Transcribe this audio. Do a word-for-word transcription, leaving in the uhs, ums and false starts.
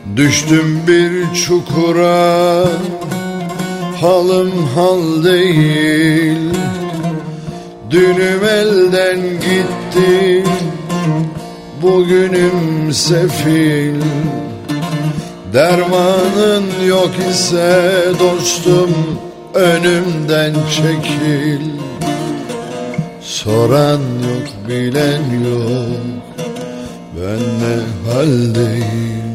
Düştüm bir çukura, halim hal değil. Dünüm elden gitti, bugünüm sefil. Dermanın yok ise dostum, önümden çekil. Soran yok, bilen yok, ben ne haldeyim.